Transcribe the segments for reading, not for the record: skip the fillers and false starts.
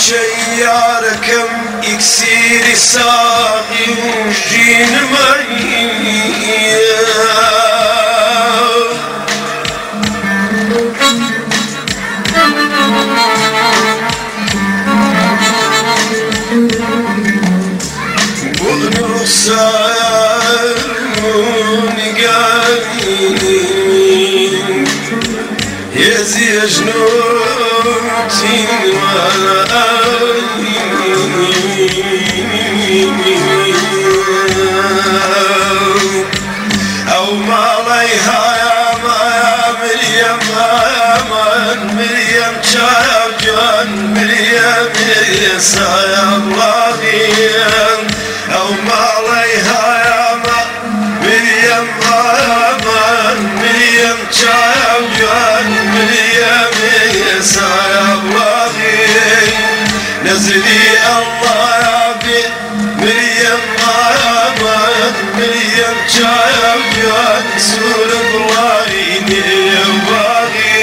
شياركم اكسير ساقي وجين مريم بغنو سالمون قايلين يزي جنوتين أو ما عليها يا مريم مريم شايب جان مريم يسايا الله أو ما عليها يا مريم مريم شايب جان مريم يسايا الله نزلي الله يا بي مريم مريم شايب جان سور بلايني باغي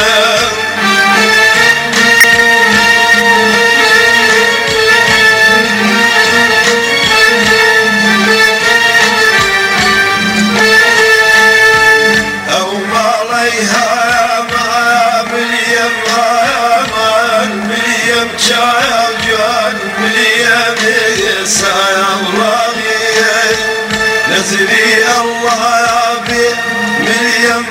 نزلي الله يا بي مريم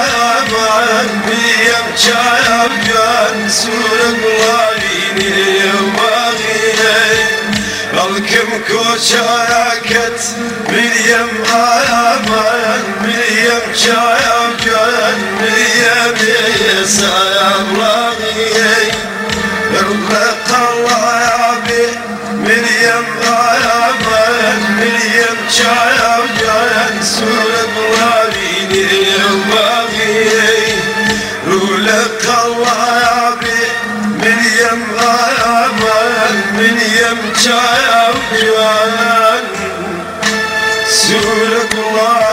مريم شايب جان سور بلايني باغي بلكم كوشاكت مريم مريم شايب جان مريم يسايا باغي رزق الله يا بي مريم مريم شايب جان سور بلايني باغي رزق الله يا بي مريم مريم شايب جان سور بلايني